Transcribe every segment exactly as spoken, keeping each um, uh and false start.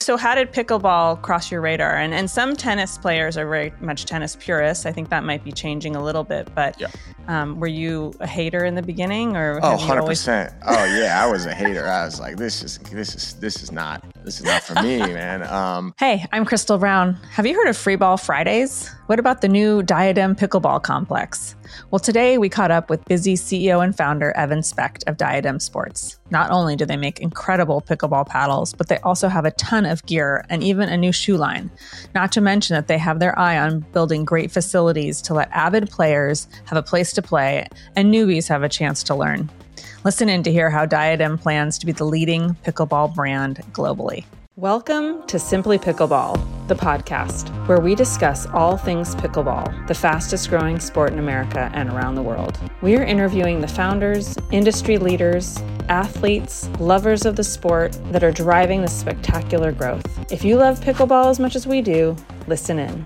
so how did pickleball cross your radar? And and some tennis players are very much tennis purists. I think that might be changing a little bit. But yeah. um, were you a hater in the beginning, or oh, have you one hundred always... percent. Oh yeah, I was a hater. I was like, this is this is this is not this is not for me, man. Um, hey, I'm Crystal Brown. Have you heard of Free Ball Fridays? What about the new Diadem Pickleball Complex? Well, today we caught up with busy C E O and founder Evan Specht of Diadem Sports. Not only do they make incredible pickleball paddles, but they also have a ton of gear and even a new shoe line. Not to mention that they have their eye on building great facilities to let avid players have a place to play and newbies have a chance to learn. Listen in to hear how Diadem plans to be the leading pickleball brand globally. Welcome to Simply Pickleball, the podcast, where we discuss all things pickleball, the fastest growing sport in America and around the world. We are interviewing the founders, industry leaders, athletes, lovers of the sport that are driving the spectacular growth. If you love pickleball as much as we do, listen in.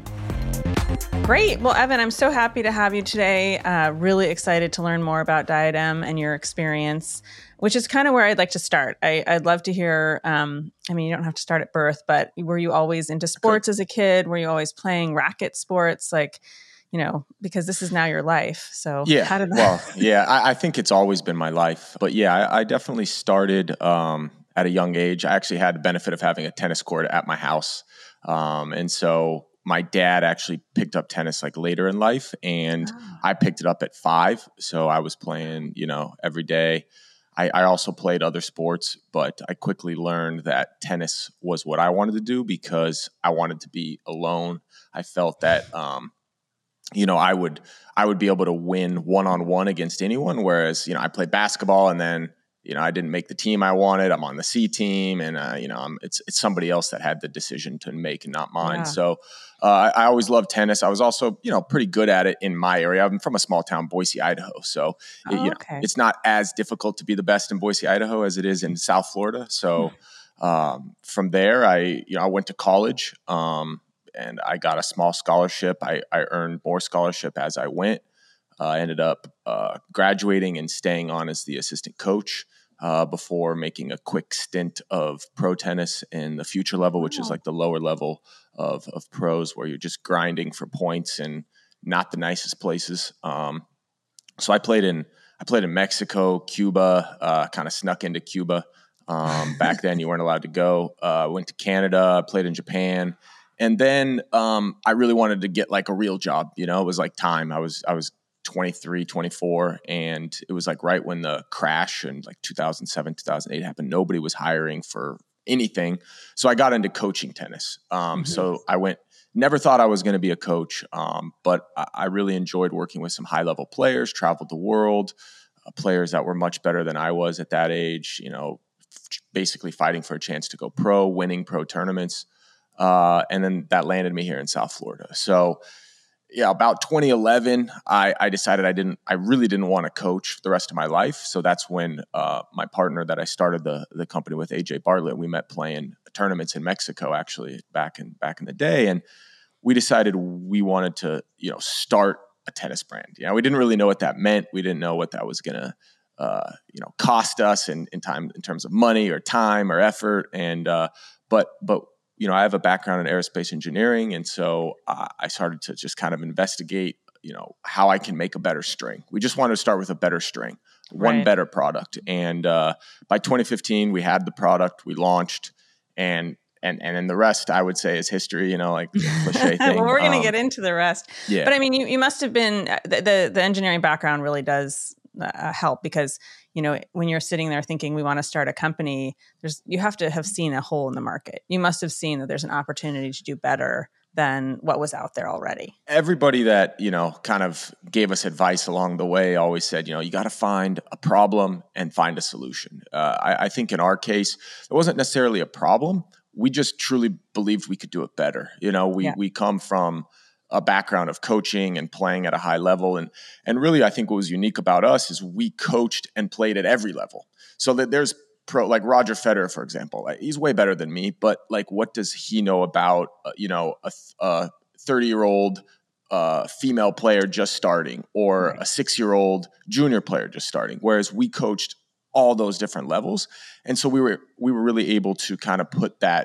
Great. Well, Evan, I'm so happy to have you today. Uh, really excited to learn more about Diadem and your experience, which is kind of where I'd like to start. I, I'd love to hear, um, I mean, you don't have to start at birth, but were you always into sports as a kid? Were you always playing racket sports? Like, you know, because this is now your life. So yeah, how did that... well, yeah, I, I think it's always been my life. But yeah, I, I definitely started um, at a young age. I actually had the benefit of having a tennis court at my house. Um, and so my dad actually picked up tennis like later in life, and oh. I picked it up at five. So I was playing, you know, every day. I, I also played other sports, but I quickly learned that tennis was what I wanted to do because I wanted to be alone. I felt that, um, you know, I would I would be able to win one-on-one against anyone, whereas, you know, I played basketball and then, you know, I didn't make the team I wanted. I'm on the C team, and uh, you know, I'm, it's it's somebody else that had the decision to make and not mine. Yeah. So uh, I, I always loved tennis. I was also, you know, pretty good at it in my area. I'm from a small town, Boise, Idaho. So oh, it, you know, okay. it's not as difficult to be the best in Boise, Idaho, as it is in South Florida. So hmm. um, from there, I you know I went to college, um, and I got a small scholarship. I, I earned more scholarship as I went. Uh, I ended up uh, graduating and staying on as the assistant coach uh, before making a quick stint of pro tennis in the future level, which wow. is like the lower level of, of pros where you're just grinding for points and not the nicest places. Um, so I played in I played in Mexico, Cuba, uh, kind of snuck into Cuba. Um, back then, you weren't allowed to go. I uh, went to Canada, played in Japan. And then um, I really wanted to get like a real job. You know, it was like time. I was I was twenty-three, twenty-four, and it was like right when the crash in like two thousand seven, two thousand eight happened. Nobody was hiring for anything. So I got into coaching tennis. Um, mm-hmm. So I went, never thought I was going to be a coach, um, but I, I really enjoyed working with some high-level players, traveled the world, uh, players that were much better than I was at that age, you know, f- basically fighting for a chance to go pro, winning pro tournaments. Uh, and then that landed me here in South Florida. So yeah, about twenty eleven, I, I decided I didn't, I really didn't want to coach for the rest of my life. So that's when uh, my partner that I started the the company with, A J Bartlett, we met playing tournaments in Mexico, actually back in back in the day, and we decided we wanted to, you know, start a tennis brand. You know, we didn't really know what that meant. We didn't know what that was gonna, uh, you know, cost us in, in time, in terms of money or time or effort, and uh, but but. You know, I have a background in aerospace engineering, and so uh, I started to just kind of investigate, you know, how I can make a better string. We just wanted to start with a better string, one right. better product. And uh, by twenty fifteen, we had the product, we launched, and and and then the rest, I would say, is history. You know, like the cliche thing. Well, we're going to um, get into the rest. Yeah. But I mean, you you must have been the the, the engineering background really does uh, help because. You know, when you're sitting there thinking we want to start a company, there's you have to have seen a hole in the market. You must have seen that there's an opportunity to do better than what was out there already. Everybody that, you know, kind of gave us advice along the way always said, you know, you got to find a problem and find a solution. Uh, I, I think in our case, it wasn't necessarily a problem. We just truly believed we could do it better. You know, we yeah. we come from a background of coaching and playing at a high level. And, and really, I think what was unique about us is we coached and played at every level. So that there's pro, like Roger Federer, for example, he's way better than me, but like, what does he know about, uh, you know, a, a thirty year old uh, female player just starting or right. a six year old junior player just starting? Whereas we coached all those different levels. And so we were, we were really able to kind of put that,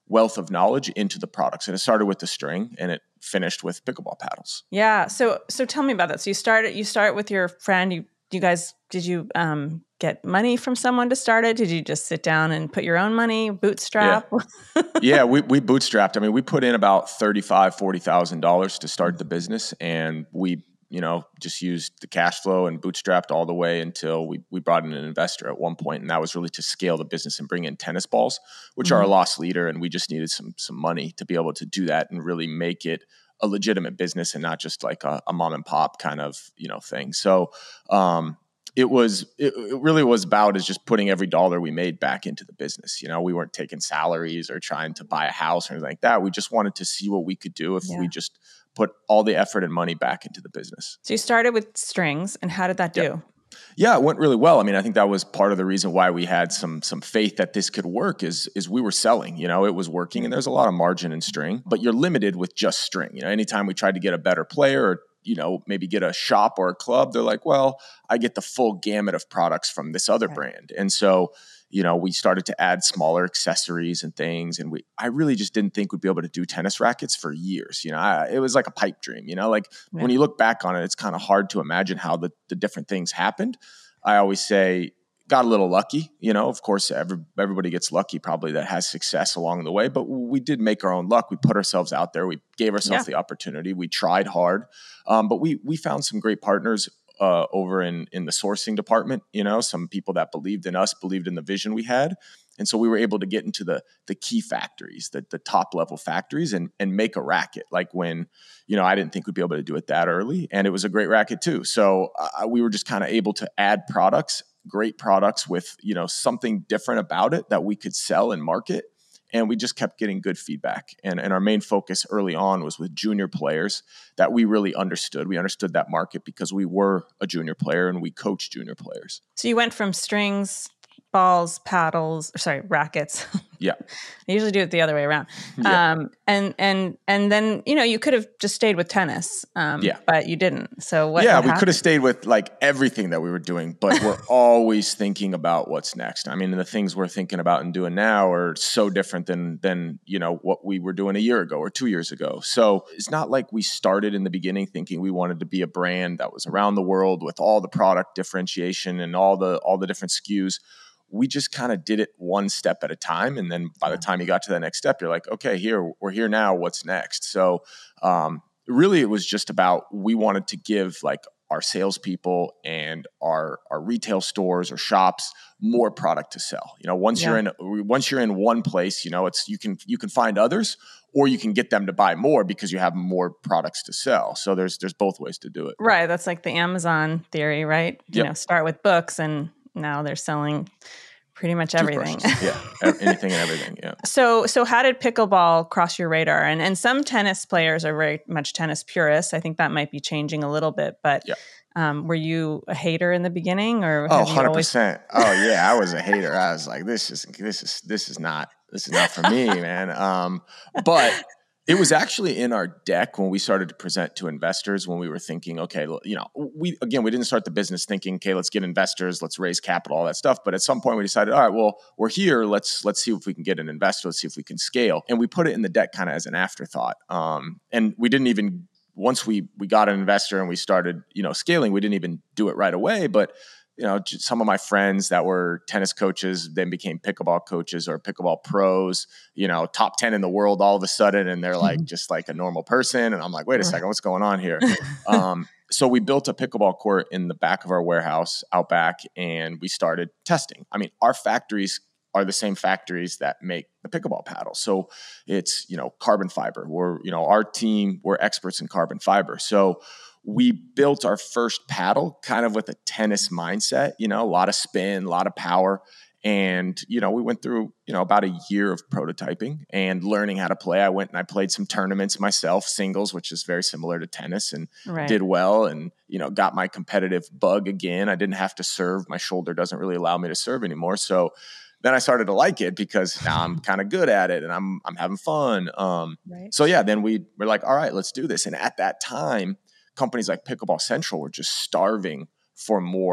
wealth of knowledge into the products. And it started with the string and it finished with pickleball paddles. Yeah. So, so tell me about that. So you started, you start with your friend, you, you guys, did you um, get money from someone to start it? Did you just sit down and put your own money, bootstrap? Yeah, yeah we, we bootstrapped. I mean, we put in about thirty-five thousand dollars, forty thousand dollars to start the business, and we, you know, just used the cash flow and bootstrapped all the way until we, we brought in an investor at one point. And that was really to scale the business and bring in tennis balls, which mm-hmm. are a loss leader. And we just needed some, some money to be able to do that and really make it a legitimate business and not just like a, a mom and pop kind of, you know, thing. So, um, it was, it, it really was about is just putting every dollar we made back into the business. You know, we weren't taking salaries or trying to buy a house or anything like that. We just wanted to see what we could do if yeah. we just put all the effort and money back into the business. So you started with strings, and how did that do? Yeah. Yeah, it went really well. I mean, I think that was part of the reason why we had some some faith that this could work is, is we were selling, you know, it was working, and there's a lot of margin in string, but you're limited with just string. You know, anytime we tried to get a better player or, you know, maybe get a shop or a club, they're like, well, I get the full gamut of products from this other right. brand. And so, you know, we started to add smaller accessories and things. And we, I really just didn't think we'd be able to do tennis rackets for years. You know, I, it was like a pipe dream, you know, like yeah. when you look back on it, it's kind of hard to imagine how the, the different things happened. I always say, got a little lucky, you know, of course, every, everybody gets lucky probably that has success along the way, but we did make our own luck. We put ourselves out there. We gave ourselves yeah. the opportunity. We tried hard. Um, but we, we found some great partners uh, over in, in the sourcing department, you know, some people that believed in us, believed in the vision we had. And so we were able to get into the the key factories, the, the top level factories and, and make a racket. Like when, you know, I didn't think we'd be able to do it that early. And it was a great racket too. So uh, we were just kind of able to add products, great products with, you know, something different about it that we could sell and market. And we just kept getting good feedback. And, and our main focus early on was with junior players that we really understood. We understood that market because we were a junior player and we coached junior players. So you went from strings, balls, paddles, sorry, rackets. Yeah. I usually do it the other way around. Yeah. Um, and, and, and then, you know, you could have just stayed with tennis, um, yeah. but you didn't. So what? Yeah, what we could have stayed with like everything that we were doing, but we're always thinking about what's next. I mean, the things we're thinking about and doing now are so different than, than, you know, what we were doing a year ago or two years ago. So it's not like we started in the beginning thinking we wanted to be a brand that was around the world with all the product differentiation and all the, all the different S K Us. We just kind of did it one step at a time. And then by the time you got to the next step, you're like, okay, here, we're here now. What's next? So um, really, it was just about, we wanted to give like our salespeople and our, our retail stores or shops more product to sell. You know, once yeah. you're in, once you're in one place, you know, it's, you can, you can find others, or you can get them to buy more because you have more products to sell. So there's, there's both ways to do it. Right. That's like the Amazon theory, right? You yep. know, start with books and now they're selling pretty much everything. yeah, anything and everything. Yeah. So, so how did pickleball cross your radar? And and some tennis players are very much tennis purists. I think that might be changing a little bit. But yeah. um, were you a hater in the beginning, or oh, one hundred percent. Always... oh yeah, I was a hater. I was like, this is this is this is not this is not for me, man. Um, but. It was actually in our deck when we started to present to investors, when we were thinking, okay, you know, we, again, we didn't start the business thinking, okay, let's get investors, let's raise capital, all that stuff. But at some point we decided, all right, well, we're here. Let's, let's see if we can get an investor. Let's see if we can scale. And we put it in the deck kind of as an afterthought. Um, and we didn't even, once we, we got an investor and we started, you know, scaling, we didn't even do it right away. But you know, some of my friends that were tennis coaches then became pickleball coaches or pickleball pros, you know, top ten in the world all of a sudden. And they're like, just like a normal person. And I'm like, wait a second, what's going on here? um, so we built a pickleball court in the back of our warehouse out back, and we started testing. I mean, our factories are the same factories that make the pickleball paddle. So it's, you know, carbon fiber. We're, you know, our team, we're experts in carbon fiber. So we built our first paddle kind of with a tennis mindset, you know, a lot of spin, a lot of power. And, you know, we went through, you know, about a year of prototyping and learning how to play. I went and I played some tournaments myself, singles, which is very similar to tennis, and right. did well and, you know, got my competitive bug again. I didn't have to serve. My shoulder doesn't really allow me to serve anymore. So then I started to like it because now I'm kind of good at it and I'm, I'm having fun. Um, right. So yeah, then we were like, all right, let's do this. And at that time, companies like Pickleball Central were just starving for more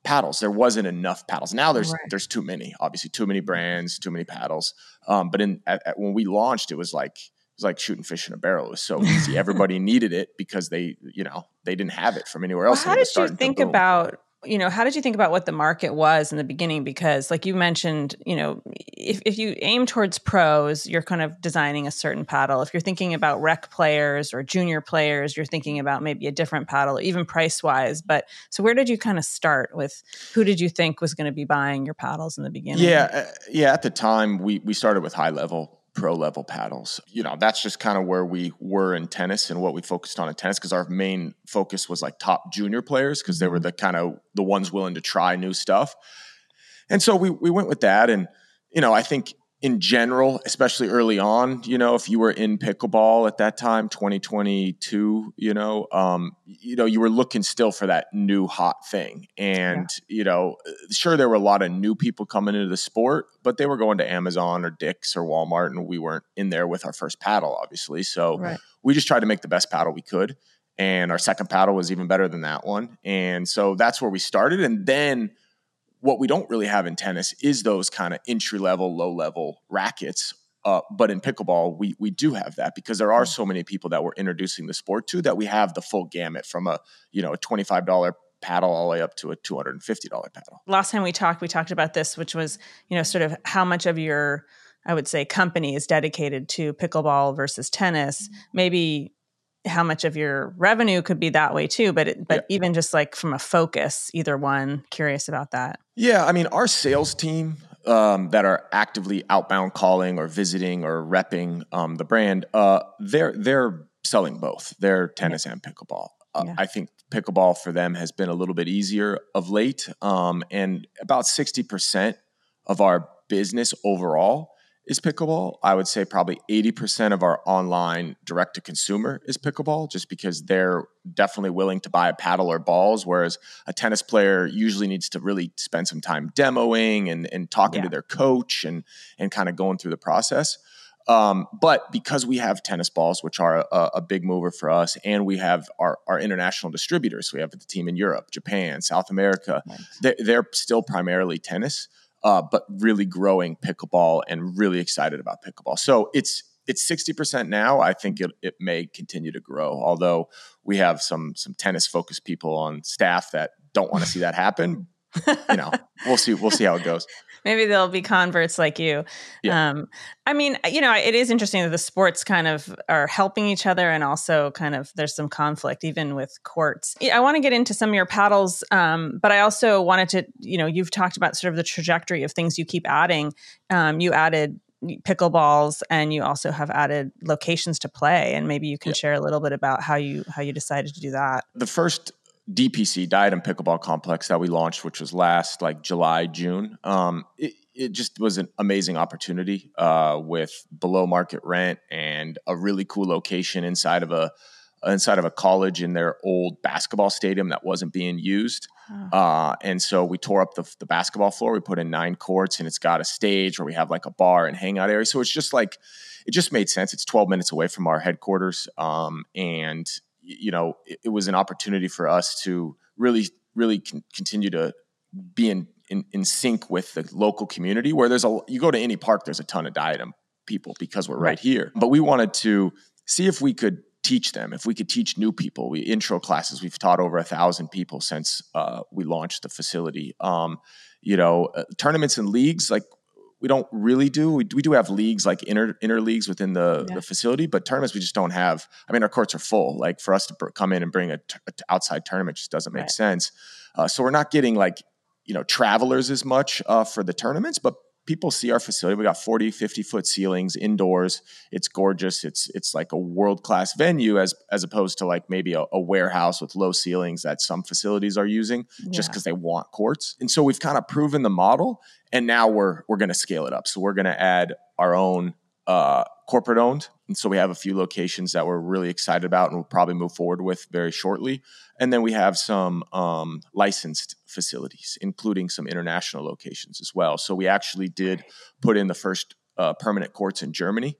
paddles. There wasn't enough paddles. Now there's Right. there's too many. Obviously, too many brands, too many paddles. Um, but in at, at, when we launched, it was like it was like shooting fish in a barrel. It was so easy. Everybody needed it because they you know they didn't have it from anywhere Well, else. and how it was did you starting to think boom. about, you know, how did you think about what the market was in the beginning? Because like you mentioned, you know, if, if you aim towards pros, you're kind of designing a certain paddle. If you're thinking about rec players or junior players, you're thinking about maybe a different paddle, even price wise. But so where did you kind of start with, who did you think was going to be buying your paddles in the beginning? Yeah, uh, yeah. At the time, we we started with high level, pro level paddles. You know, that's just kind of where we were in tennis and what we focused on in tennis, because our main focus was like top junior players, because they were the kind of the ones willing to try new stuff. And so we we went with that. And you know, I think in general, especially early on, you know, if you were in pickleball at that time, twenty twenty-two, you know, um, you know, you were looking still for that new hot thing. And, yeah. you know, sure, there were a lot of new people coming into the sport, but they were going to Amazon or Dick's or Walmart, and we weren't in there with our first paddle, obviously. So right. we just tried to make the best paddle we could. And our second paddle was even better than that one. And so that's where we started. And then what we don't really have in tennis is those kind of entry-level, low-level rackets. Uh, but in pickleball, we we do have that, because there are so many people that we're introducing the sport to, that we have the full gamut from a, you know, a twenty-five dollars paddle all the way up to a two hundred fifty dollars paddle. Last time we talked, we talked about this, which was, you know, sort of how much of your, I would say, company is dedicated to pickleball versus tennis. Maybe how much of your revenue could be that way too, but it, but yeah. even just like from a focus, either one, curious about that. Yeah, I mean, our sales team um, that are actively outbound calling or visiting or repping um, the brand, uh, they're they're selling both. They're tennis yeah. and pickleball. Uh, yeah. I think pickleball for them has been a little bit easier of late, um, and about sixty percent of our business overall is pickleball. I would say probably eighty percent of our online direct-to-consumer is pickleball, just because they're definitely willing to buy a paddle or balls, whereas a tennis player usually needs to really spend some time demoing and, and talking yeah. to their coach and, and kind of going through the process. Um, but because we have tennis balls, which are a, a big mover for us, and we have our, our international distributors, we have the team in Europe, Japan, South America, nice. they're, they're still primarily tennis. Uh, but really growing pickleball and really excited about pickleball. So it's it's sixty percent now. I think it, it may continue to grow, although we have some some tennis focused people on staff that don't want to see that happen. You know, we'll see. We'll see how it goes. Maybe they'll be converts like you. Yeah. Um, I mean, you know, it is interesting that the sports kind of are helping each other, and also kind of there's some conflict even with courts. I want to get into some of your paddles, um, but I also wanted to, you know, you've talked about sort of the trajectory of things you keep adding. Um, you added pickleballs, and you also have added locations to play, and maybe you can yeah. share a little bit about how you how you decided to do that. The first D P C, Diadem Pickleball Complex, that we launched, which was last like July, June. Um, it, it just was an amazing opportunity uh, with below market rent and a really cool location inside of a inside of a college in their old basketball stadium that wasn't being used. Oh. Uh, and so we tore up the, the basketball floor. We put in nine courts, and it's got a stage where we have like a bar and hangout area. So it's just like, it just made sense. It's twelve minutes away from our headquarters. Um, and you know, it, it was an opportunity for us to really, really con- continue to be in, in, in sync with the local community, where there's a, you go to any park, there's a ton of Diadem people because we're right, right here. But we wanted to see if we could teach them, if we could teach new people. We intro classes, we've taught over a thousand people since uh, we launched the facility. Um, you know, uh, tournaments and leagues, like, we don't really do. We, we do have leagues, like inter inter leagues within the, yeah. the facility, but tournaments we just don't have. I mean, our courts are full. Like, for us to br- come in and bring a, t- a t- outside tournament just doesn't make right. sense. Uh, so we're not getting like, you know, travelers as much uh, for the tournaments, but people see our facility. We got forty, fifty foot ceilings indoors. It's gorgeous. It's it's like a world-class venue, as as opposed to like maybe a, a warehouse with low ceilings that some facilities are using yeah. just because they want courts. And so we've kind of proven the model, and now we're we're going to scale it up. So we're going to add our own uh, corporate owned. And so we have a few locations that we're really excited about and we'll probably move forward with very shortly. And then we have some um, licensed facilities, including some international locations as well. So we actually did put in the first uh, permanent courts in Germany.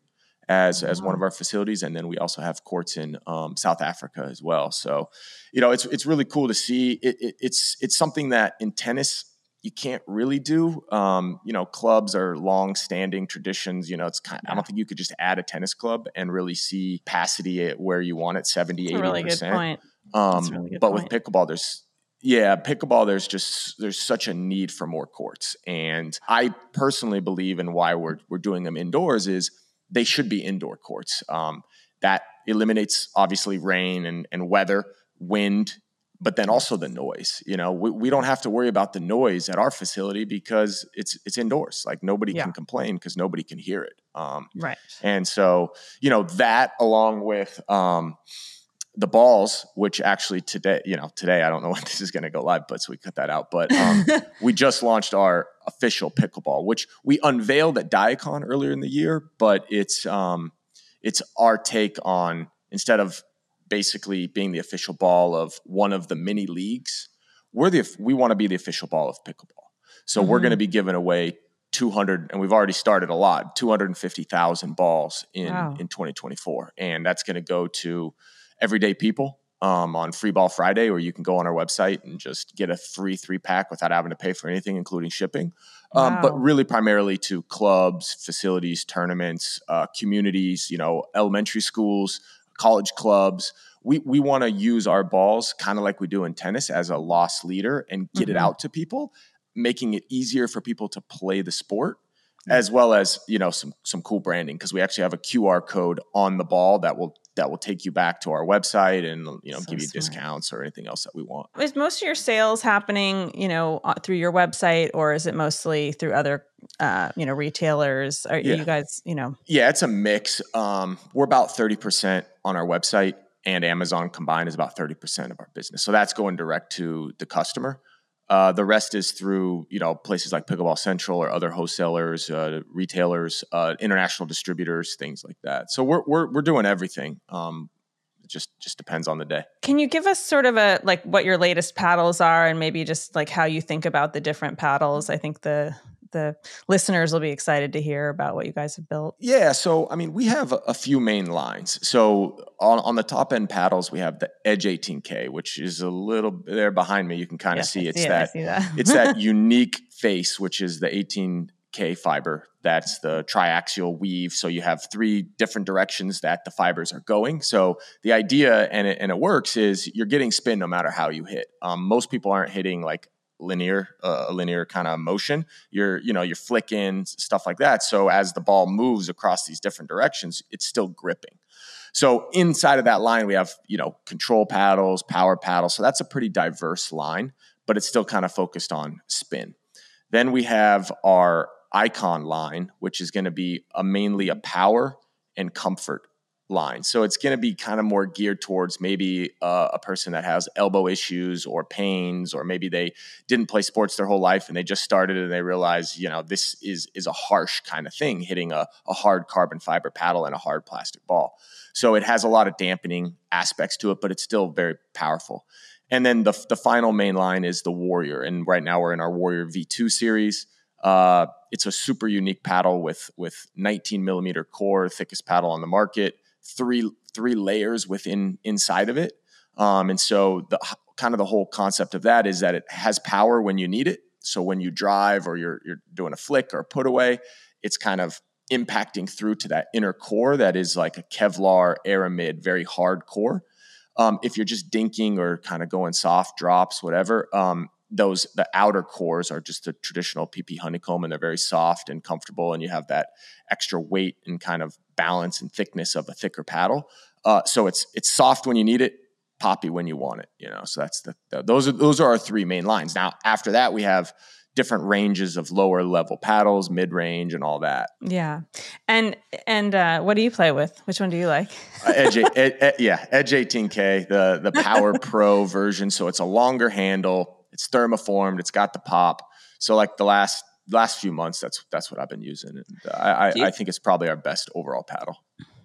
as as Wow. one of our facilities, and then we also have courts in um, South Africa as well. So, you know, it's it's really cool to see. It, it, it's it's something that in tennis you can't really do. Um, you know, clubs are long-standing traditions. You know, it's kind of, yeah. I don't think you could just add a tennis club and really see capacity at where you want it, seventy, That's a eighty really good percent. point. Um, That's a really good but point. with pickleball, there's yeah, pickleball, there's just there's such a need for more courts. And I personally believe in why we're we're doing them indoors is they should be indoor courts. Um, that eliminates obviously rain and, and weather, wind, but then also the noise. You know, we, we don't have to worry about the noise at our facility because it's it's indoors. Like nobody yeah. can complain because nobody can hear it. Um, right. And so, you know, that along with um, the balls, which actually today, you know, today, I don't know when this is going to go live, but so we cut that out. But um, we just launched our official pickleball, which we unveiled at Diacon earlier in the year, but it's um, it's our take on, instead of basically being the official ball of one of the mini leagues, we're the, we want to be the official ball of pickleball. So mm-hmm. we're going to be giving away two hundred, and we've already started a lot, two hundred fifty thousand balls in, wow. in twenty twenty-four. And that's going to go to everyday people um, on Free Ball Friday, or you can go on our website and just get a free three pack without having to pay for anything, including shipping. Um, wow. But really primarily to clubs, facilities, tournaments, uh, communities, you know, elementary schools, college clubs. We we want to use our balls kind of like we do in tennis as a loss leader and get mm-hmm. it out to people, making it easier for people to play the sport, as well as, you know, some some cool branding, because we actually have a Q R code on the ball that will that will take you back to our website and, you know, so give you smart. discounts or anything else that we want. Is most of your sales happening, you know, through your website, or is it mostly through other, uh, you know, retailers? Are, yeah. are you guys, you know? Yeah, it's a mix. Um, we're about thirty percent on our website, and Amazon combined is about thirty percent of our business. So that's going direct to the customer. Uh, the rest is through, you know, places like Pickleball Central or other wholesalers, uh, retailers, uh, international distributors, things like that. So we're we're we're doing everything. Um, it just just depends on the day. Can you give us sort of a like what your latest paddles are, and maybe just like how you think about the different paddles? I think the the listeners will be excited to hear about what you guys have built. Yeah. So, I mean, we have a, a few main lines. So on, on the top end paddles, we have the Edge eighteen K, which is a little there behind me. You can kind of yes, see I it's see that, it. I see that. it's that unique face, which is the eighteen K fiber. That's the triaxial weave. So you have three different directions that the fibers are going. So the idea, and it, and it works, is you're getting spin no matter how you hit. Um, most people aren't hitting like linear, uh, a linear kind of motion. You're, you know, you're flicking, stuff like that. So as the ball moves across these different directions, it's still gripping. So inside of that line, we have, you know, control paddles, power paddles. So that's a pretty diverse line, but it's still kind of focused on spin. Then we have our Icon line, which is going to be a mainly a power and comfort line. So it's going to be kind of more geared towards maybe uh, a person that has elbow issues or pains, or maybe they didn't play sports their whole life and they just started and they realize, you know, this is is a harsh kind of thing, hitting a, a hard carbon fiber paddle and a hard plastic ball. So it has a lot of dampening aspects to it, but it's still very powerful. And then the the final main line is the Warrior. And right now we're in our Warrior V two series. Uh, it's a super unique paddle with with nineteen millimeter core, thickest paddle on the market. Three three layers within inside of it, um, and so the kind of the whole concept of that is that it has power when you need it. So when you drive or you're you're doing a flick or a put away, it's kind of impacting through to that inner core that is like a Kevlar Aramid, very hard core. Um, if you're just dinking or kind of going soft drops, whatever, um, those the outer cores are just a traditional P P honeycomb, and they're very soft and comfortable, and you have that extra weight and kind of balance and thickness of a thicker paddle. Uh, so it's it's soft when you need it, poppy when you want it. You know, so that's the, the those are those are our three main lines. Now after that, we have different ranges of lower level paddles, mid range, and all that. Yeah, and and uh, what do you play with? Which one do you like? uh, Edge, ed, ed, yeah, Edge eighteen K, the the Power Pro version. So it's a longer handle. It's thermoformed. It's got the pop. So like the last last few months, that's that's what I've been using. And I I, you, I think it's probably our best overall paddle.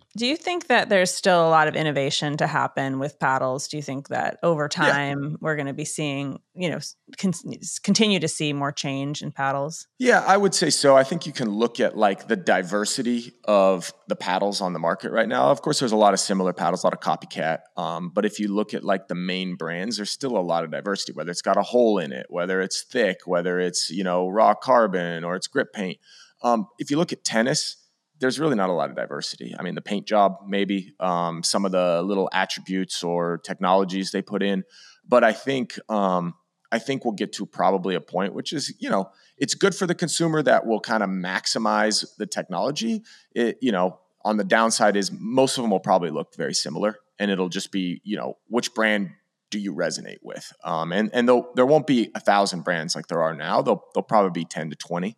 Do you think that there's still a lot of innovation to happen with paddles? Do you think that over time yeah. we're going to be seeing, you know, con- continue to see more change in paddles? Yeah, I would say so. I think you can look at like the diversity of the paddles on the market right now. Of course, there's a lot of similar paddles, a lot of copycat. Um, but if you look at like the main brands, there's still a lot of diversity, whether it's got a hole in it, whether it's thick, whether it's, you know, raw carbon or it's grip paint. Um, if you look at tennis, there's really not a lot of diversity. I mean, the paint job, maybe um, some of the little attributes or technologies they put in. But I think um, I think we'll get to probably a point, which is, you know, it's good for the consumer that will kind of maximize the technology. It, you know, on the downside is most of them will probably look very similar, and it'll just be, you know, which brand do you resonate with? Um, and and there won't be a thousand brands like there are now. There'll, there'll probably be ten to twenty.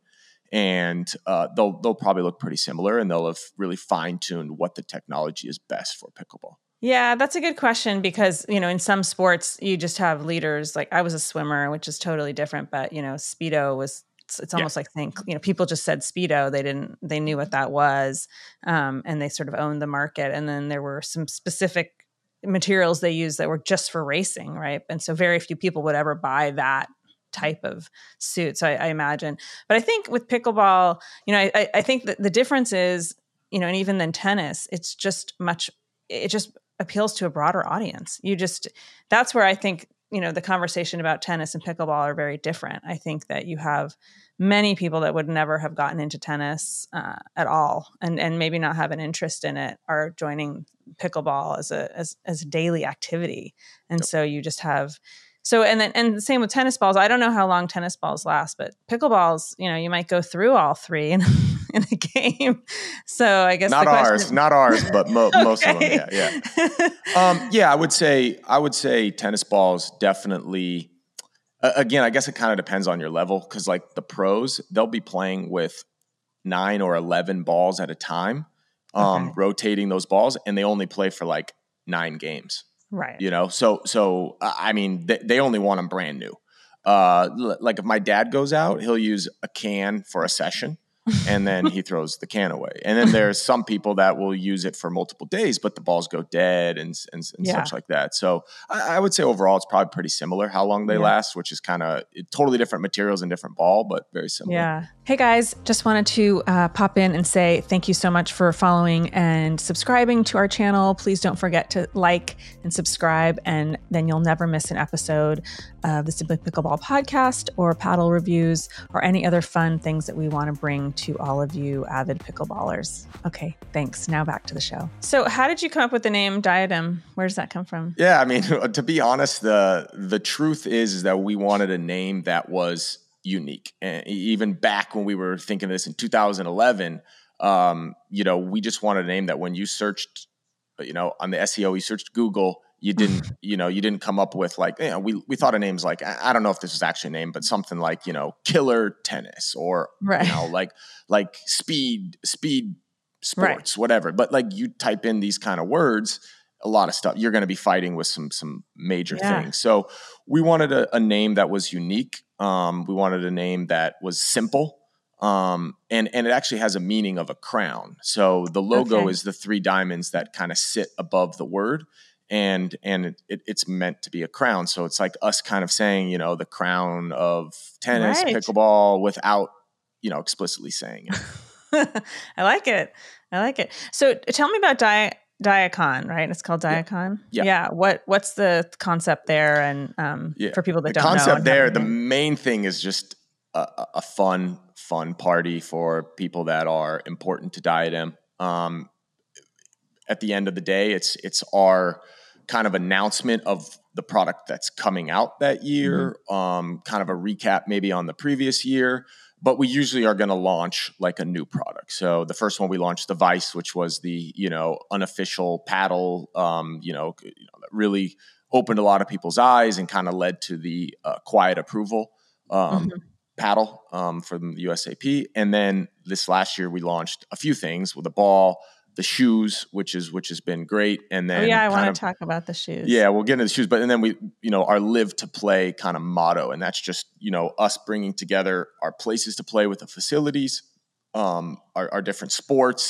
And uh, they'll they'll probably look pretty similar, and they'll have really fine-tuned what the technology is best for pickleball. Yeah, that's a good question because, you know, in some sports, you just have leaders. Like I was a swimmer, which is totally different. But, you know, Speedo was, it's, it's almost yeah. like saying, you know, people just said Speedo. They didn't, they knew what that was. Um, and they sort of owned the market. And then there were some specific materials they used that were just for racing, right? And so very few people would ever buy that type of suit. So I, I imagine, but I think with pickleball, you know, I, I think that the difference is, you know, and even than tennis, it's just much, it just appeals to a broader audience. You just, that's where I think, you know, the conversation about tennis and pickleball are very different. I think that you have many people that would never have gotten into tennis uh, at all, and and maybe not have an interest in it, are joining pickleball as a as as a daily activity. And yep. so you just have So, and then, and the same with tennis balls. I don't know how long tennis balls last, but pickleballs, you know, you might go through all three in, in a game. So I guess not the question, ours, not ours, but mo- okay. most of them. Yeah. Yeah. um, yeah. I would say, I would say tennis balls definitely, uh, again, I guess it kind of depends on your level. Cause like the pros, they'll be playing with nine or eleven balls at a time, um, okay. rotating those balls, and they only play for like nine games. Right. You know, so, so, I mean, they, they only want them brand new. Uh, like if my dad goes out, he'll use a can for a session and then he throws the can away. And then there's some people that will use it for multiple days, but the balls go dead and, and, and yeah. such like that. So I, I would say overall, it's probably pretty similar how long they yeah. last, which is kind of totally different materials and different ball, but very similar. Yeah. Hey guys, just wanted to uh, pop in and say thank you so much for following and subscribing to our channel. Please don't forget to like and subscribe, and then you'll never miss an episode of the Simply Pickleball podcast or paddle reviews or any other fun things that we want to bring to all of you avid pickleballers. Okay, thanks. Now back to the show. So how did you come up with the name Diadem? Where does that come from? Yeah, I mean, to be honest, the the truth is, is that we wanted a name that was unique. And even back when we were thinking of this in two thousand eleven, um, you know, we just wanted a name that when you searched, you know, on the S E O, you searched Google, you didn't, you know, you didn't come up with like, you know, we, we thought of names like, I don't know if this was actually a name, but something like, you know, Killer Tennis or, right. you know, like, like speed, speed sports, right. whatever. But like you type in these kind of words, a lot of stuff, you're going to be fighting with some, some major yeah. things. So we wanted a, a name that was unique. Um, we wanted a name that was simple. Um, and, and it actually has a meaning of a crown. So the logo okay. is the three diamonds that kind of sit above the word. And and it, it, it's meant to be a crown. So it's like us kind of saying, you know, the crown of tennis, right. pickleball, without, you know, explicitly saying it. I like it. I like it. So tell me about Di- Diacon, right? It's called Diacon. Yeah. yeah. yeah. What What's the concept there? And um, yeah. for people that the don't know. The concept there, the main thing is just a, a fun, fun party for people that are important to Diadem. Um, at the end of the day, it's it's our kind of announcement of the product that's coming out that year, mm-hmm. um, kind of a recap maybe on the previous year, but we usually are going to launch like a new product. So the first one we launched, the Vice, which was the, you know, unofficial paddle, um, you know, you know, that really opened a lot of people's eyes and kind of led to the uh, quiet approval um, mm-hmm. paddle um, from the U S A P. And then this last year we launched a few things with a ball, the shoes, which is which has been great, and then oh, yeah, I want to talk about the shoes. Yeah, we'll get into the shoes, but and then we, you know, our live to play kind of motto, and that's just, you know, us bringing together our places to play with the facilities, um, our, our different sports,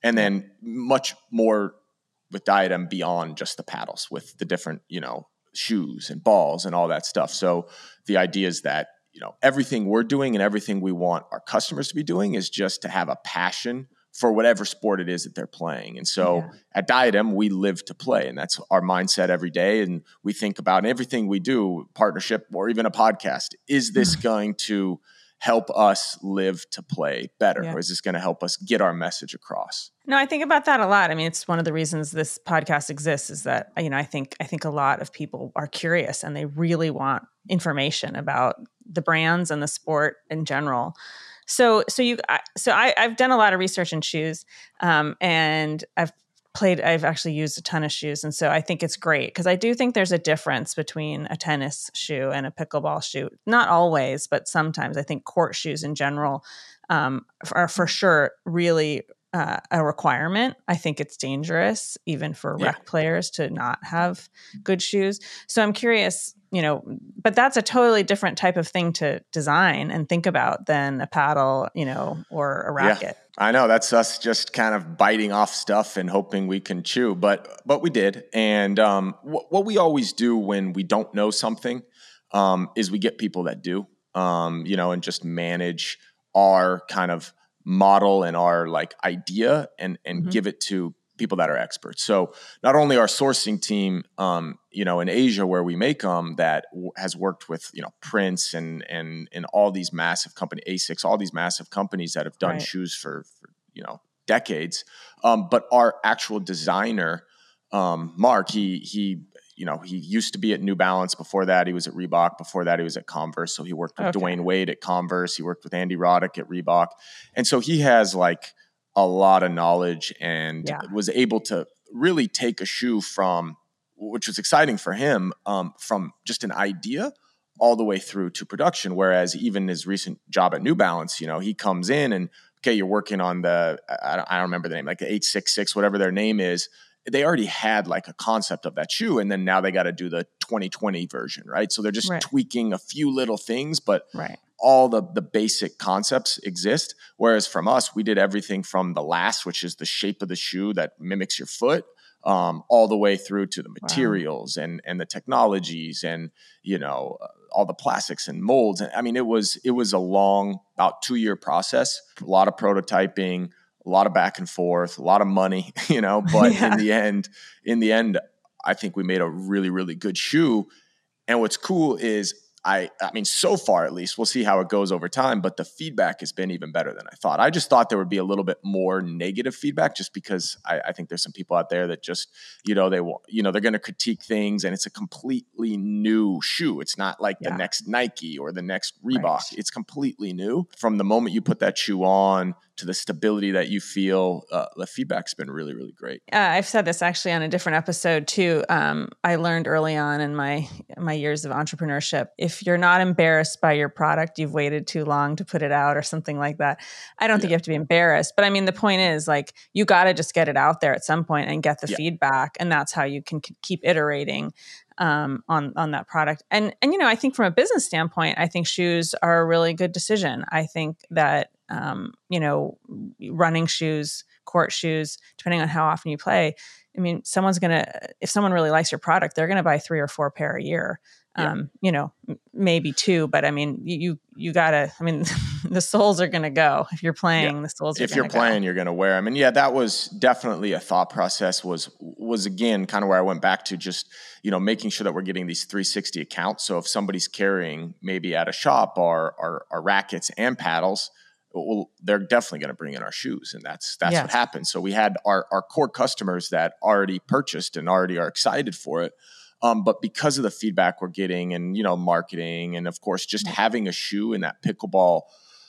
And then much more with Diadem beyond just the paddles, with the different, you know, shoes and balls and all that stuff. So the idea is that, you know, everything we're doing and everything we want our customers to be doing is just to have a passion for whatever sport it is that they're playing. And so yeah. at Diadem, we live to play, and that's our mindset every day. And we think about everything we do, partnership or even a podcast. Is this going to help us live to play better? Yeah. Or is this going to help us get our message across? No, I think about that a lot. I mean, it's one of the reasons this podcast exists is that, you know, I think, I think a lot of people are curious and they really want information about the brands and the sport in general. So, so you, so I, I've done a lot of research in shoes, um, and I've played, I've actually used a ton of shoes. And so I think it's great because I do think there's a difference between a tennis shoe and a pickleball shoe. Not always, but sometimes. I think court shoes in general, um, are for sure really uh, a requirement. I think it's dangerous even for yeah. rec players to not have good shoes. So I'm curious, you know, but that's a totally different type of thing to design and think about than a paddle, you know, or a racket. Yeah, I know that's us just kind of biting off stuff and hoping we can chew, but, but we did. And um, wh- what we always do when we don't know something um, is we get people that do, um, you know, and just manage our kind of model and our like idea and, and mm-hmm. give it to people that are experts. So not only our sourcing team, um, you know, in Asia where we make them, that w- has worked with, you know, Prince and and and all these massive companies, Asics, all these massive companies that have done right. shoes for, for you know decades. Um, but our actual designer, um, Mark, he he you know he used to be at New Balance. Before that, he was at Reebok. Before that, he was at Converse. So he worked with okay. Dwayne Wade at Converse. He worked with Andy Roddick at Reebok, and so he has like a lot of knowledge and yeah. was able to really take a shoe from, which was exciting for him, um, from just an idea all the way through to production. Whereas even his recent job at New Balance, you know, he comes in and, okay, you're working on the, I don't, I don't remember the name, like the eight six six, whatever their name is. They already had like a concept of that shoe. And then now they got to do the twenty twenty version, right? So they're just right. tweaking a few little things, but right. all the, the basic concepts exist. Whereas from us, we did everything from the last, which is the shape of the shoe that mimics your foot, um, all the way through to the materials wow. and, and the technologies and, you know, uh, all the plastics and molds. And I mean, it was, it was a long, about two year process, a lot of prototyping, a lot of back and forth, a lot of money, you know, but yeah. in the end, in the end, I think we made a really, really good shoe. And what's cool is I, I mean, so far, at least, we'll see how it goes over time, but the feedback has been even better than I thought. I just thought there would be a little bit more negative feedback just because I, I think there's some people out there that just, you know, they will, you know, they're going to critique things and it's a completely new shoe. It's not like yeah. the next Nike or the next Reebok. Right. It's completely new. From the moment you put that shoe on to the stability that you feel, uh, the feedback's been really, really great. Uh, I've said this actually on a different episode too. Um, I learned early on in my my years of entrepreneurship, if you're not embarrassed by your product, you've waited too long to put it out or something like that. I don't yeah. think you have to be embarrassed, but I mean, the point is like, you got to just get it out there at some point and get the yeah. feedback. And that's how you can c- keep iterating um, on, on that product. And, and, you know, I think from a business standpoint, I think shoes are a really good decision. I think that, um, you know, running shoes, court shoes, depending on how often you play, I mean, someone's going to, if someone really likes your product, they're going to buy three or four pair a year. Yeah. Um, you know, m- maybe two, but I mean, you, you, you gotta, I mean, the soles are going to go. If you're playing, yeah. the soles are If you're playing, go. you're going to wear them. And yeah, that was definitely a thought process was, was again, kind of where I went back to just, you know, making sure that we're getting these three sixty accounts. So if somebody's carrying maybe at a shop our, our, our rackets and paddles, well, they're definitely going to bring in our shoes. And that's, that's yes. what happened. So we had our, our core customers that already purchased and already are excited for it. Um, but because of the feedback we're getting and, you know, marketing and of course, just having a shoe in that pickleball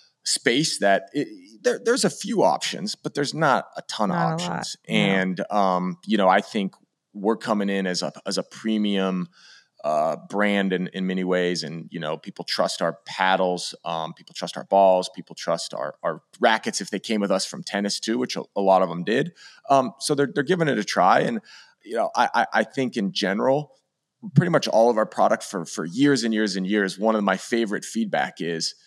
space that it, there, there's a few options, but there's not a ton not of options. No. And, um, you know, I think we're coming in as a, as a premium uh, brand in, in many ways. And, you know, people trust our paddles. Um, people trust our balls. People trust our, our rackets if they came with us from tennis too, which a, a lot of them did. Um, so they're, they're giving it a try. And, you know, I, I, I think in general, pretty much all of our product for, for years and years and years, one of my favorite feedback is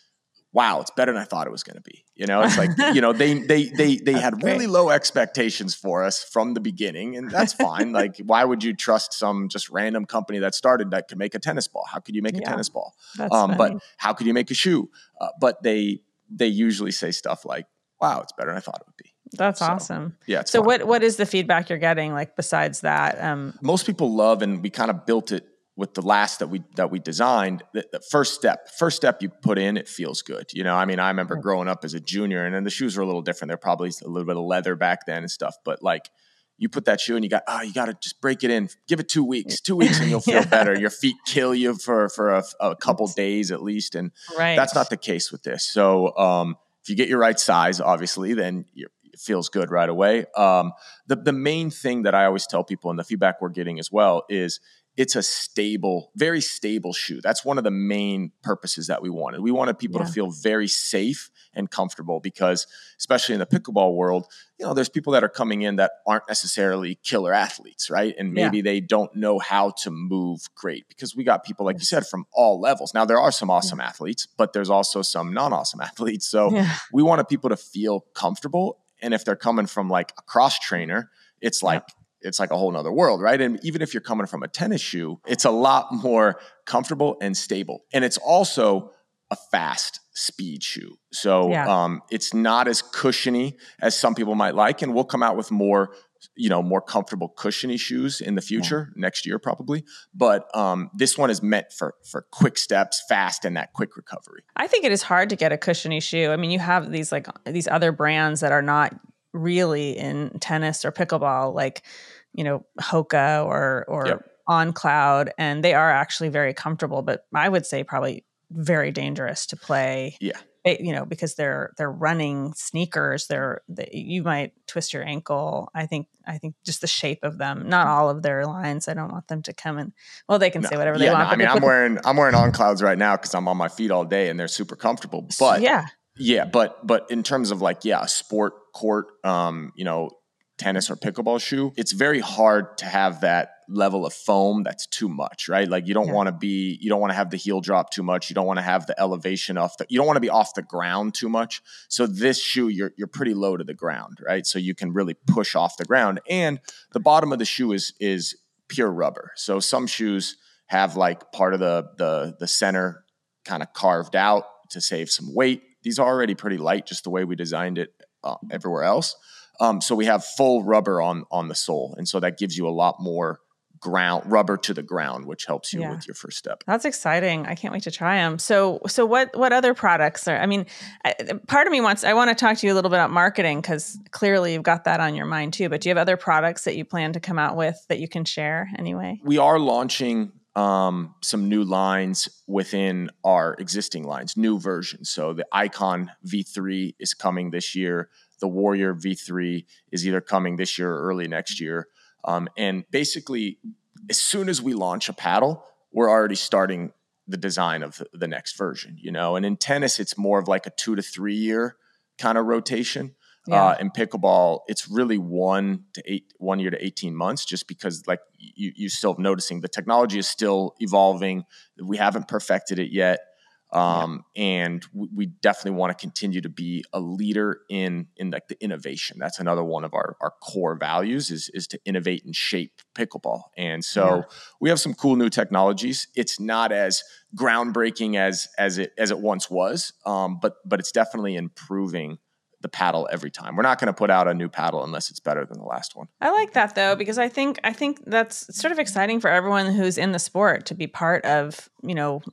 wow, it's better than I thought it was going to be. You know, it's like, you know, they, they, they, they had great. really low expectations for us from the beginning, and that's fine. Like, why would you trust some just random company that started that could make a tennis ball? How could you make a Yeah, tennis ball? That's Um, funny. but how could you make a shoe? Uh, but they, they usually say stuff like, wow, it's better than I thought it would be. That's So, awesome. Yeah. It's so fun. what, what is the feedback you're getting? Like besides that, um, Most people love, and we kind of built it with the last that we that we designed. The, the first step, first step you put in, it feels good. You know, I mean, I remember Right. growing up as a junior, and then the shoes were a little different. They're probably a little bit of leather back then and stuff. But like, you put that shoe and you got, oh, you got to just break it in. Give it two weeks, two weeks, and you'll feel Yeah. better. Your feet kill you for for a, a couple days at least, and right. that's not the case with this. So um, if you get your right size, obviously, then you're it feels good right away. Um, the, the main thing that I always tell people, and the feedback we're getting as well, is it's a stable, very stable shoe. That's one of the main purposes that we wanted. We wanted people Yeah. to feel very safe and comfortable because, especially in the pickleball world, you know, there's people that are coming in that aren't necessarily killer athletes, right? And maybe Yeah. they don't know how to move great, because we got people, like you said, from all levels. Now, there are some awesome Yeah. athletes, but there's also some non-awesome athletes. So Yeah. we wanted people to feel comfortable. And if they're coming from like a cross trainer, it's like, Yep. it's like a whole nother world, right? And even if you're coming from a tennis shoe, it's a lot more comfortable and stable. And it's also a fast speed shoe. So Yeah. um, it's not as cushiony as some people might like. And we'll come out with more, you know, more comfortable cushiony shoes in the future, yeah. next year probably. But um, this one is meant for, for quick steps, fast, and that quick recovery. I think it is hard to get a cushiony shoe. I mean, you have these like these other brands that are not really in tennis or pickleball, like, you know, Hoka or or Yep. On Cloud, and they are actually very comfortable, but I would say probably very dangerous to play. Yeah. You know, because they're they're running sneakers. They're they, you might twist your ankle. I think I think just the shape of them. Not all of their lines. I don't want them to come in. Well, they can no. say whatever yeah, they want. No, I mean, I'm put, wearing I'm wearing On Clouds right now because I'm on my feet all day and they're super comfortable. But yeah, yeah, but but in terms of like yeah, a sport court, um, you know, tennis or pickleball shoe, it's very hard to have that level of foam that's too much, right? Like you don't yeah. want to be, you don't want to have the heel drop too much. You don't want to have the elevation off the, you don't want to be off the ground too much. So this shoe, you're, you're pretty low to the ground, right? So you can really push off the ground, and the bottom of the shoe is, is pure rubber. So some shoes have like part of the, the, the center kind of carved out to save some weight. These are already pretty light, just the way we designed it uh, everywhere else. Um, so we have full rubber on, on the sole. And so that gives you a lot more ground rubber to the ground, which helps you yeah. with your first step. That's exciting. I can't wait to try them. So, so what, what other products are, I mean, I, part of me wants, I want to talk to you a little bit about marketing, because clearly you've got that on your mind too, but do you have other products that you plan to come out with that you can share anyway? We are launching um, some new lines within our existing lines, new versions. So the Icon V three is coming this year. The Warrior V three is either coming this year or early next year. Um, and basically, as soon as we launch a paddle, we're already starting the design of the next version, you know? And in tennis, it's more of like a two to three year kind of rotation. Yeah. Uh, in pickleball, it's really one to eight, one year to eighteen months, just because like you, you still noticing the technology is still evolving. We haven't perfected it yet. Um, yeah. And we, we definitely want to continue to be a leader in, in like the innovation. That's another one of our, our core values is, is to innovate and shape pickleball. And so yeah. we have some cool new technologies. It's not as groundbreaking as, as it, as it once was. Um, but, but it's definitely improving the paddle every time. We're not going to put out a new paddle unless it's better than the last one. I like that though, because I think, I think that's sort of exciting for everyone who's in the sport to be part of, you know,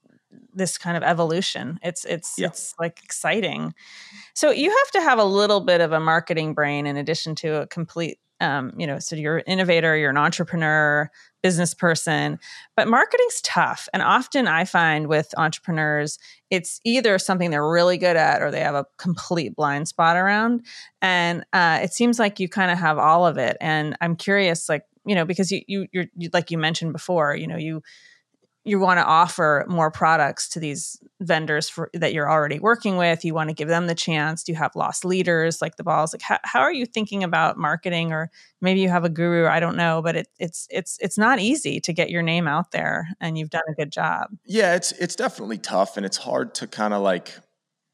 this kind of evolution. It's, it's, yeah. it's like exciting. So you have to have a little bit of a marketing brain in addition to a complete, um, you know, so you're an innovator, you're an entrepreneur, business person, but marketing's tough. And often I find with entrepreneurs, it's either something they're really good at or they have a complete blind spot around. And uh, it seems like you kind of have all of it. And I'm curious, like, you know, because you, you, you're you, like you mentioned before, you know, you, you want to offer more products to these vendors for, that you're already working with. You want to give them the chance. Do you have lost leaders like the balls? Like how, how are you thinking about marketing? Or maybe you have a guru, I don't know, but it, it's, it's, it's not easy to get your name out there, and you've done a good job. Yeah, it's, it's definitely tough, and it's hard to kind of like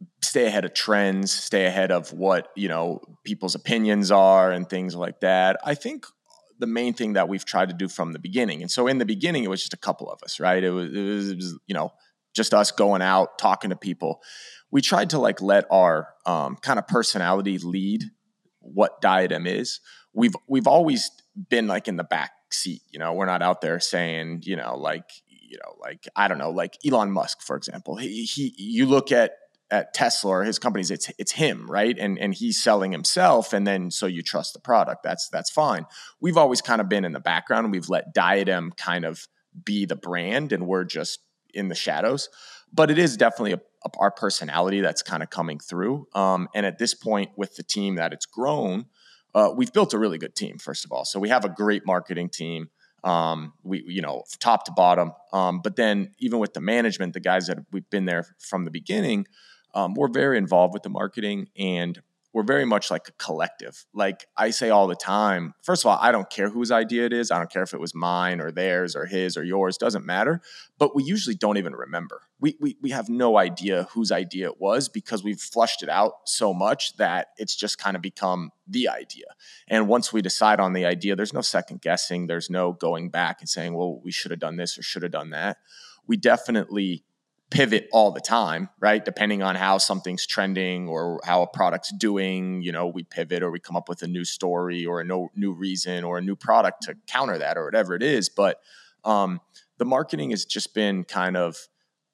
stay ahead of trends, stay ahead of what, you know, people's opinions are and things like that. I think the main thing that we've tried to do from the beginning. And so in the beginning, it was just a couple of us, right? It was, it was, it was you know, just us going out, talking to people. We tried to like let our um, kind of personality lead what Diadem is. We've, we've always been like in the back seat, you know, we're not out there saying, you know, like, you know, like, I don't know, like Elon Musk, for example, he, he you look at, at Tesla or his companies, it's, it's him, right? And, and he's selling himself. And then, so you trust the product. That's, that's fine. We've always kind of been in the background, and we've let Diadem kind of be the brand, and we're just in the shadows, but it is definitely a, a, our personality that's kind of coming through. Um, and at this point with the team that it's grown, uh, we've built a really good team, first of all. So we have a great marketing team. Um, we, you know, top to bottom. Um, but then even with the management, the guys that we've been there from the beginning, um, we're very involved with the marketing, and we're very much like a collective. Like I say all the time, first of all, I don't care whose idea it is. I don't care if it was mine or theirs or his or yours, doesn't matter. But we usually don't even remember. We, we, we have no idea whose idea it was, because we've flushed it out so much that it's just kind of become the idea. And once we decide on the idea, there's no second guessing. There's no going back and saying, well, we should have done this or should have done that. We definitely pivot all the time, right? Depending on how something's trending or how a product's doing, you know, we pivot or we come up with a new story or a no, new reason or a new product to counter that or whatever it is. But um, the marketing has just been kind of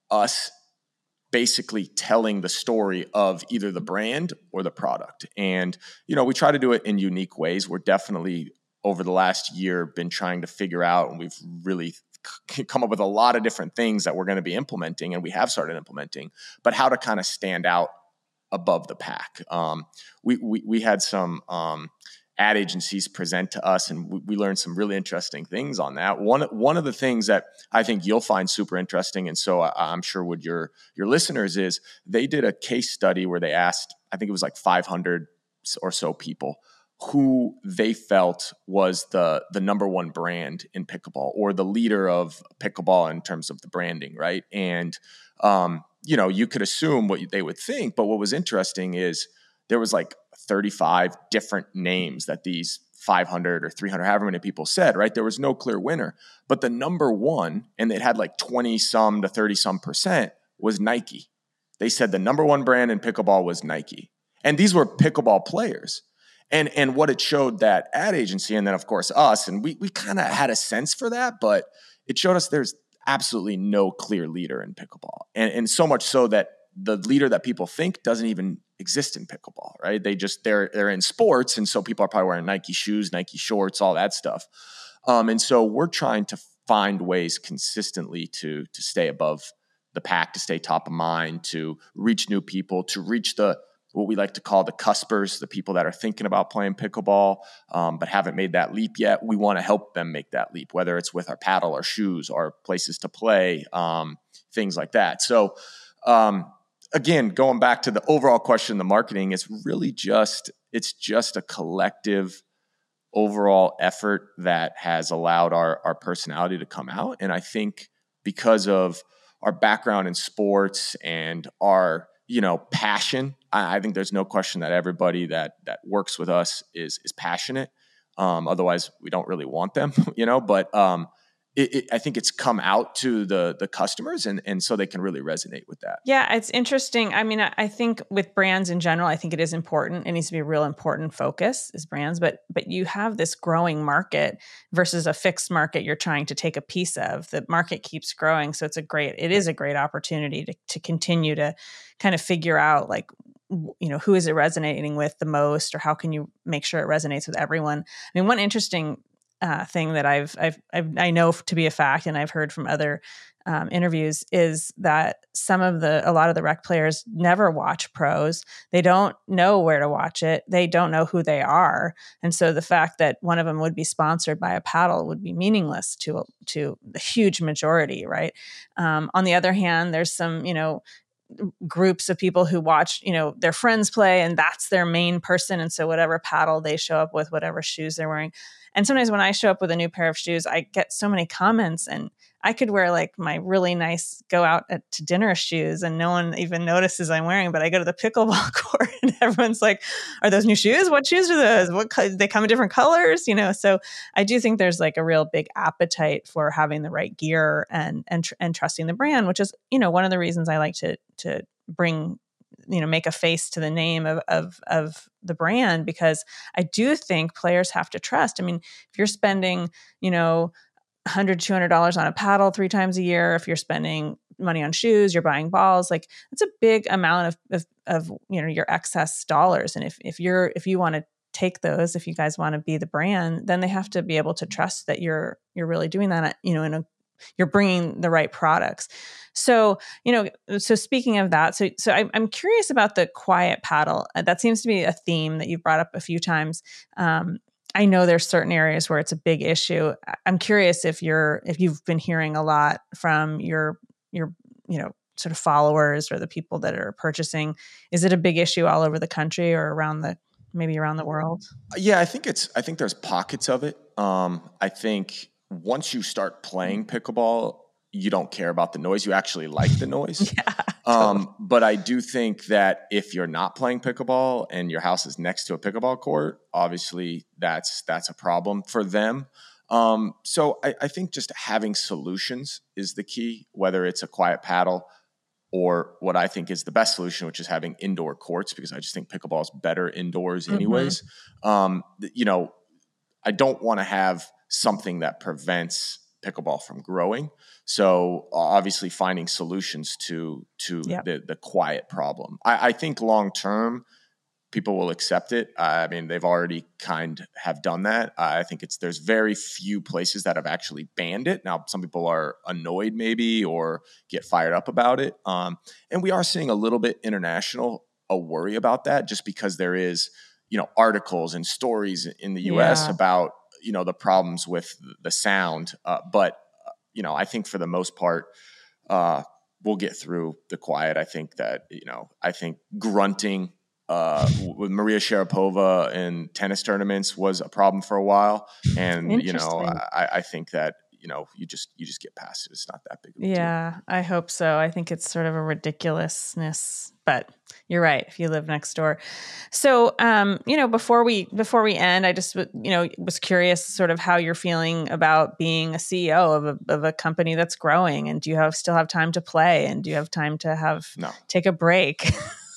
us basically telling the story of either the brand or the product. And, you know, we try to do it in unique ways. We're definitely over the last year been trying to figure out, and we've really come up with a lot of different things that we're going to be implementing, and we have started implementing, but how to kind of stand out above the pack. Um, we, we, we had some um, ad agencies present to us, and we, we learned some really interesting things on that. One, one of the things that I think you'll find super interesting, and so I, I'm sure would your, your listeners, is they did a case study where they asked, I think it was like five hundred or so people, who they felt was the the number one brand in pickleball, or the leader of pickleball in terms of the branding, right? And, um, you know, you could assume what they would think, but what was interesting is there was like thirty-five different names that these five hundred or three hundred, however many people said, right? There was no clear winner, but the number one, and it had like twenty some to thirty some percent, was Nike. They said the number one brand in pickleball was Nike. And these were pickleball players. And and what it showed that ad agency, and then of course us, and we we kind of had a sense for that, but it showed us there's absolutely no clear leader in pickleball. And, and so much so that the leader that people think doesn't even exist in pickleball, right? They just, they're they're in sports, and so people are probably wearing Nike shoes, Nike shorts, all that stuff. Um, and so we're trying to find ways consistently to to stay above the pack, to stay top of mind, to reach new people, to reach the what we like to call the cuspers, the people that are thinking about playing pickleball, um, but haven't made that leap yet. We want to help them make that leap, whether it's with our paddle, our shoes, our places to play, um, things like that. So um, again, going back to the overall question, the marketing is really just, it's just a collective overall effort that has allowed our, our personality to come out. And I think because of our background in sports and our, you know, passion, I, I think there's no question that everybody that that works with us is is passionate. Um, otherwise, we don't really want them, you know. But um, it, it, I think it's come out to the the customers, and and so they can really resonate with that. Yeah, it's interesting. I mean, I, I think with brands in general, I think it is important. It needs to be a real important focus is brands, but but you have this growing market versus a fixed market you're trying to take a piece of. The market keeps growing, so it's a great, it is a great opportunity to to continue to kind of figure out, like, you know, who is it resonating with the most, or how can you make sure it resonates with everyone? I mean, one interesting uh, thing that I've, I've, I've, I know to be a fact, and I've heard from other um, interviews, is that some of the, a lot of the rec players never watch pros. They don't know where to watch it. They don't know who they are. And so the fact that one of them would be sponsored by a paddle would be meaningless to, to the huge majority. Right. Um, on the other hand, there's some, you know, groups of people who watch, you know, their friends play, and that's their main person. And so whatever paddle they show up with, whatever shoes they're wearing. And sometimes when I show up with a new pair of shoes, I get so many comments, and I could wear like my really nice go out at, to dinner shoes and no one even notices I'm wearing, but I go to the pickleball court and everyone's like, are those new shoes? What shoes are those? What co- they come in different colors, you know? So I do think there's like a real big appetite for having the right gear and, and, tr- and trusting the brand, which is, you know, one of the reasons I like to, to bring, you know, make a face to the name of, of, of the brand, because I do think players have to trust. I mean, if you're spending, you know, one hundred dollars, two hundred dollars on a paddle three times a year, if you're spending money on shoes, you're buying balls, like that's a big amount of, of, of, you know, your excess dollars. And if, if you're, if you want to take those, if you guys want to be the brand, then they have to be able to trust that you're, you're really doing that, you know, in a, you're bringing the right products. So, you know, so speaking of that, so, so I'm, I'm curious about the quiet paddle. That seems to be a theme that you've brought up a few times. Um, I know there's certain areas where it's a big issue. I'm curious if you're, if you've been hearing a lot from your, your, you know, sort of followers or the people that are purchasing. Is it a big issue all over the country or around the, maybe around the world? Yeah, I think it's, I think there's pockets of it. Um, I think once you start playing pickleball, you don't care about the noise. You actually like the noise. Yeah, um, totally. But I do think that if you're not playing pickleball and your house is next to a pickleball court, obviously that's that's a problem for them. Um, so I, I think just having solutions is the key, whether it's a quiet paddle or what I think is the best solution, which is having indoor courts, because I just think pickleball is better indoors anyways. Mm-hmm. Um, you know, I don't want to have something that prevents pickleball from growing. So obviously finding solutions to to yep. the, the quiet problem. I, I think long term, people will accept it. I mean, they've already kind have done that. I think it's there's very few places that have actually banned it. Now, some people are annoyed maybe or get fired up about it. Um, and we are seeing a little bit international a worry about that, just because there is, you know, articles and stories in the U S yeah. about, you know, the problems with the sound. Uh, but, uh, you know, I think for the most part, uh, we'll get through the quiet. I think that, you know, I think grunting uh, with Maria Sharapova in tennis tournaments was a problem for a while. And, you know, I, I think that, you know, you just, you just get past it. It's not that big of a deal. Yeah, I hope so. I think it's sort of a ridiculousness, but you're right. If you live next door. So, um, you know, before we, before we end, I just, you know, was curious sort of how you're feeling about being a C E O of a, of a company that's growing. And do you have, still have time to play? And do you have time to have, no. take a break?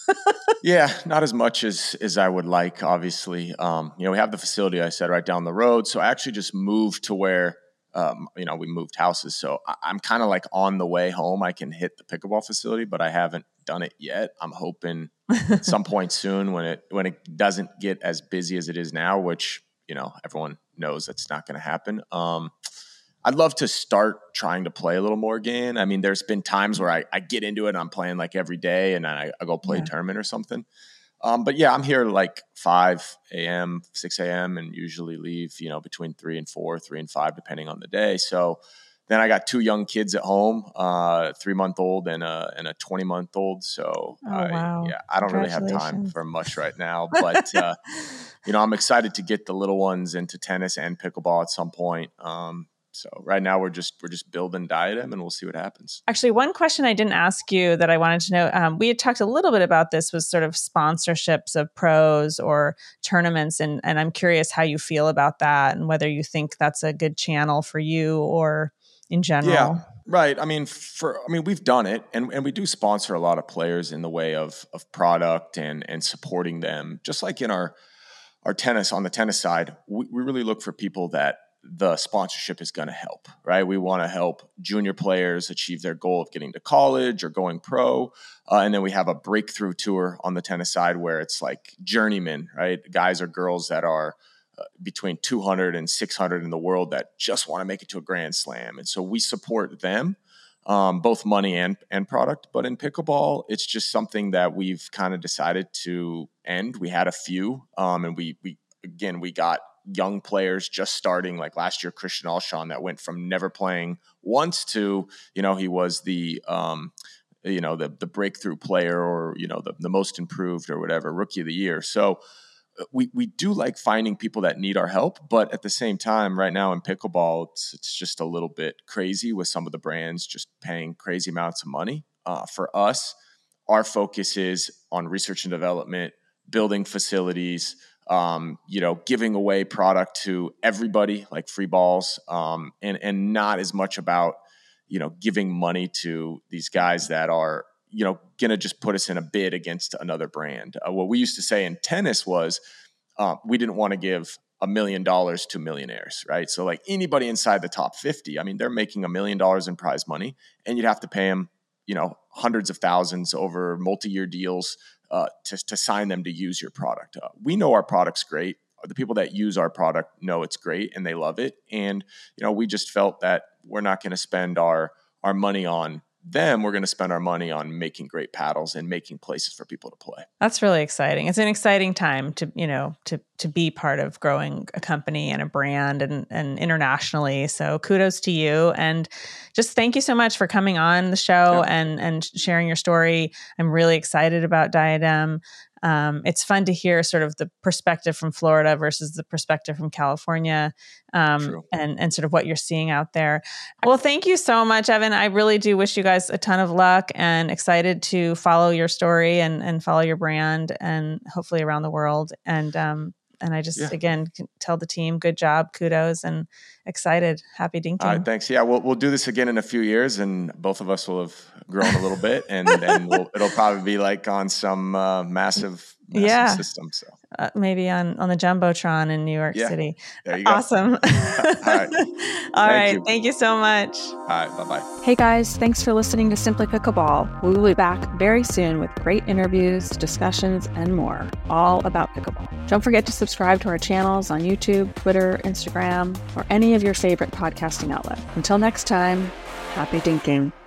Yeah, not as much as as I would like, obviously. Um, you know, we have the facility I said right down the road. So I actually just moved to where, um, you know, we moved houses. So I, I'm kind of like on the way home. I can hit the pickleball facility, but I haven't done it yet. I'm hoping at some point soon when it when it doesn't get as busy as it is now, which, you know, everyone knows that's not going to happen. Um, I'd love to start trying to play a little more again. I mean, there's been times where I, I get into it and I'm playing like every day and I, I go play yeah. a tournament or something. Um, but yeah, I'm here like five a.m., six a.m. and usually leave, you know, between three and four, three and five, depending on the day. So then I got two young kids at home, uh, three month old and a, and a twenty month old. So oh, I, wow. yeah, I don't really have time for much right now, but, uh, you know, I'm excited to get the little ones into tennis and pickleball at some point. Um, So right now we're just we're just building Diadem, and we'll see what happens. Actually, one question I didn't ask you that I wanted to know, um, we had talked a little bit about this, was sort of sponsorships of pros or tournaments, and and I'm curious how you feel about that and whether you think that's a good channel for you or in general. Yeah, right. I mean, for I mean, we've done it, and and we do sponsor a lot of players in the way of of product and and supporting them. Just like in our our tennis on the tennis side, we, we really look for people that the sponsorship is going to help, right? We want to help junior players achieve their goal of getting to college or going pro. Uh, and then we have a breakthrough tour on the tennis side where it's like journeymen, right? Guys or girls that are uh, between two hundred and six hundred in the world that just want to make it to a Grand Slam. And so we support them, um, both money and, and product. But in pickleball, it's just something that we've kind of decided to end. We had a few, um, and we, we, again, we got young players just starting, like last year, Christian Alshon, that went from never playing once to, you know, he was the, um, you know, the the breakthrough player or, you know, the, the most improved or whatever, rookie of the year. So we we do like finding people that need our help, but at the same time, right now in pickleball, it's it's just a little bit crazy with some of the brands just paying crazy amounts of money. Uh, for us, our focus is on research and development, building facilities, um, you know, giving away product to everybody, like free balls, um, and and not as much about, you know, giving money to these guys that are, you know, going to just put us in a bid against another brand. Uh, what we used to say in tennis was uh, we didn't want to give a million dollars to millionaires, right? So like anybody inside the top fifty, I mean, they're making a million dollars in prize money, and you'd have to pay them, you know, hundreds of thousands over multi-year deals uh, to, to sign them to use your product. Uh, we know our product's great. The people that use our product know it's great and they love it. And, you know, we just felt that we're not going to spend our, our money on them. We're going to spend our money on making great paddles and making places for people to play. That's really exciting. It's an exciting time to, you know, to, to be part of growing a company and a brand and, and internationally. So kudos to you. And just thank you so much for coming on the show yeah. and, and sharing your story. I'm really excited about Diadem. Um, it's fun to hear sort of the perspective from Florida versus the perspective from California, um, and, and sort of what you're seeing out there. Well, thank you so much, Evan. I really do wish you guys a ton of luck, and excited to follow your story and, and follow your brand, and hopefully around the world. And, um, and I just, yeah. again, can tell the team, good job, kudos, and excited, happy dinking. All right, thanks. Yeah, we'll we'll do this again in a few years, and both of us will have grown a little bit, and then we'll, it'll probably be like on some uh, massive, massive yeah. system. So uh, maybe on, on the Jumbotron in New York yeah. City. There you go. Awesome. All right. All Thank right. You. Thank you so much. All right. Bye-bye. Hey guys, thanks for listening to Simply Pickleball. We will be back very soon with great interviews, discussions, and more, all about pickleball. Don't forget to subscribe to our channels on YouTube, Twitter, Instagram, or any of your favorite podcasting outlets. Until next time, happy dinking.